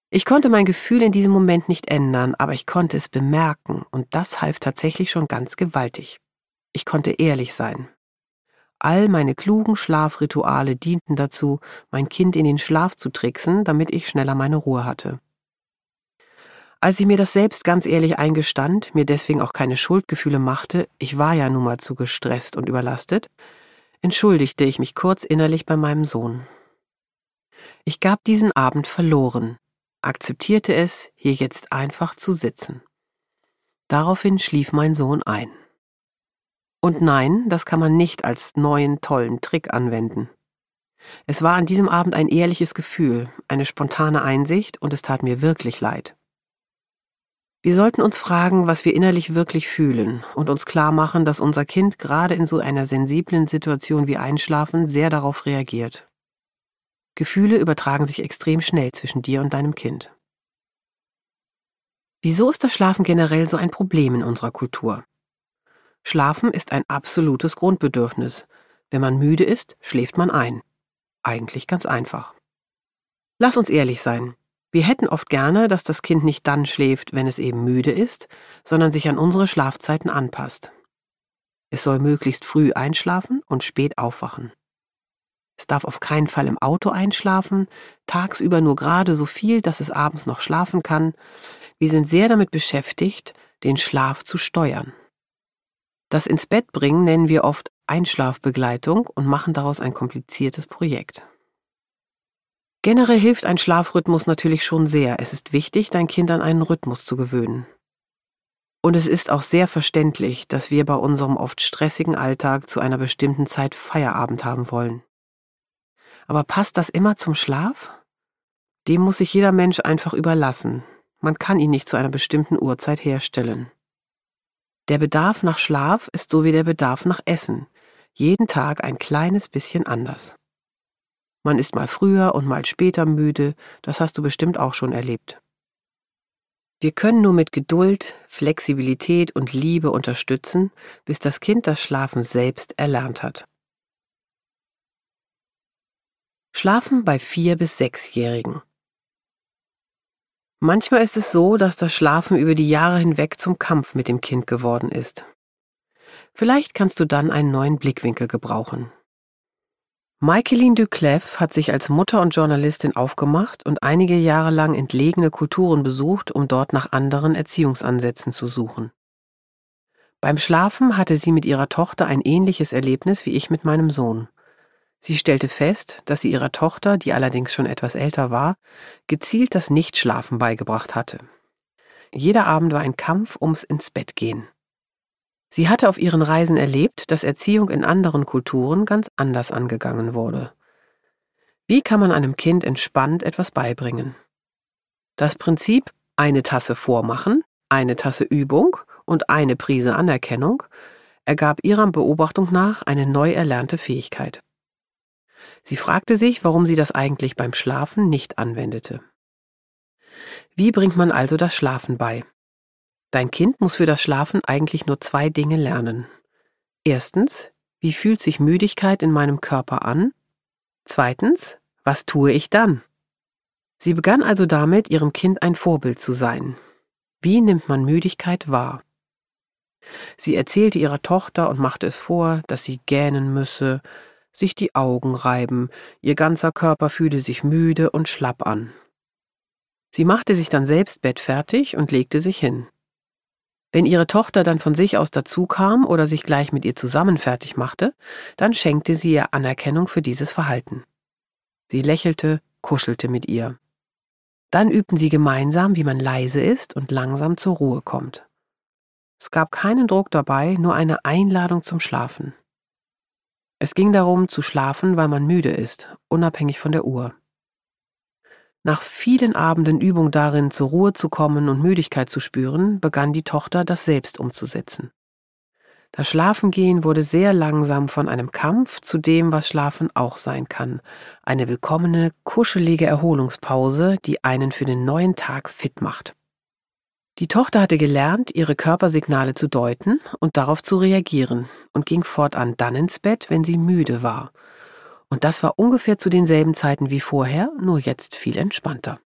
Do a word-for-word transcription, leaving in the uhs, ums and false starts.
Ich konnte mein Gefühl in diesem Moment nicht ändern, aber ich konnte es bemerken und das half tatsächlich schon ganz gewaltig. Ich konnte ehrlich sein. All meine klugen Schlafrituale dienten dazu, mein Kind in den Schlaf zu tricksen, damit ich schneller meine Ruhe hatte. Als ich mir das selbst ganz ehrlich eingestand, mir deswegen auch keine Schuldgefühle machte, ich war ja nun mal zu gestresst und überlastet, entschuldigte ich mich kurz innerlich bei meinem Sohn. Ich gab diesen Abend verloren, akzeptierte es, hier jetzt einfach zu sitzen. Daraufhin schlief mein Sohn ein. Und nein, das kann man nicht als neuen, tollen Trick anwenden. Es war an diesem Abend ein ehrliches Gefühl, eine spontane Einsicht und es tat mir wirklich leid. Wir sollten uns fragen, was wir innerlich wirklich fühlen und uns klar machen, dass unser Kind gerade in so einer sensiblen Situation wie Einschlafen sehr darauf reagiert. Gefühle übertragen sich extrem schnell zwischen dir und deinem Kind. Wieso ist das Schlafen generell so ein Problem in unserer Kultur? Schlafen ist ein absolutes Grundbedürfnis. Wenn man müde ist, schläft man ein. Eigentlich ganz einfach. Lass uns ehrlich sein. Wir hätten oft gerne, dass das Kind nicht dann schläft, wenn es eben müde ist, sondern sich an unsere Schlafzeiten anpasst. Es soll möglichst früh einschlafen und spät aufwachen. Es darf auf keinen Fall im Auto einschlafen, tagsüber nur gerade so viel, dass es abends noch schlafen kann. Wir sind sehr damit beschäftigt, den Schlaf zu steuern. Das ins Bett bringen nennen wir oft Einschlafbegleitung und machen daraus ein kompliziertes Projekt. Generell hilft ein Schlafrhythmus natürlich schon sehr. Es ist wichtig, dein Kind an einen Rhythmus zu gewöhnen. Und es ist auch sehr verständlich, dass wir bei unserem oft stressigen Alltag zu einer bestimmten Zeit Feierabend haben wollen. Aber passt das immer zum Schlaf? Dem muss sich jeder Mensch einfach überlassen. Man kann ihn nicht zu einer bestimmten Uhrzeit herstellen. Der Bedarf nach Schlaf ist so wie der Bedarf nach Essen. Jeden Tag ein kleines bisschen anders. Man ist mal früher und mal später müde, das hast du bestimmt auch schon erlebt. Wir können nur mit Geduld, Flexibilität und Liebe unterstützen, bis das Kind das Schlafen selbst erlernt hat. Schlafen bei vier- bis sechsjährigen. Manchmal ist es so, dass das Schlafen über die Jahre hinweg zum Kampf mit dem Kind geworden ist. Vielleicht kannst du dann einen neuen Blickwinkel gebrauchen. Micheline Duclef hat sich als Mutter und Journalistin aufgemacht und einige Jahre lang entlegene Kulturen besucht, um dort nach anderen Erziehungsansätzen zu suchen. Beim Schlafen hatte sie mit ihrer Tochter ein ähnliches Erlebnis wie ich mit meinem Sohn. Sie stellte fest, dass sie ihrer Tochter, die allerdings schon etwas älter war, gezielt das Nichtschlafen beigebracht hatte. Jeder Abend war ein Kampf ums Ins-Bett-Gehen. Sie hatte auf ihren Reisen erlebt, dass Erziehung in anderen Kulturen ganz anders angegangen wurde. Wie kann man einem Kind entspannt etwas beibringen? Das Prinzip eine Tasse vormachen, eine Tasse Übung und eine Prise Anerkennung ergab ihrer Beobachtung nach eine neu erlernte Fähigkeit. Sie fragte sich, warum sie das eigentlich beim Schlafen nicht anwendete. Wie bringt man also das Schlafen bei? Dein Kind muss für das Schlafen eigentlich nur zwei Dinge lernen. Erstens, wie fühlt sich Müdigkeit in meinem Körper an? Zweitens, was tue ich dann? Sie begann also damit, ihrem Kind ein Vorbild zu sein. Wie nimmt man Müdigkeit wahr? Sie erzählte ihrer Tochter und machte es vor, dass sie gähnen müsse, sich die Augen reiben, ihr ganzer Körper fühle sich müde und schlapp an. Sie machte sich dann selbst bettfertig und legte sich hin. Wenn ihre Tochter dann von sich aus dazukam oder sich gleich mit ihr zusammen fertig machte, dann schenkte sie ihr Anerkennung für dieses Verhalten. Sie lächelte, kuschelte mit ihr. Dann übten sie gemeinsam, wie man leise ist und langsam zur Ruhe kommt. Es gab keinen Druck dabei, nur eine Einladung zum Schlafen. Es ging darum, zu schlafen, weil man müde ist, unabhängig von der Uhr. Nach vielen Abenden Übung darin, zur Ruhe zu kommen und Müdigkeit zu spüren, begann die Tochter, das selbst umzusetzen. Das Schlafengehen wurde sehr langsam von einem Kampf zu dem, was Schlafen auch sein kann. Eine willkommene, kuschelige Erholungspause, die einen für den neuen Tag fit macht. Die Tochter hatte gelernt, ihre Körpersignale zu deuten und darauf zu reagieren und ging fortan dann ins Bett, wenn sie müde war. Und das war ungefähr zu denselben Zeiten wie vorher, nur jetzt viel entspannter.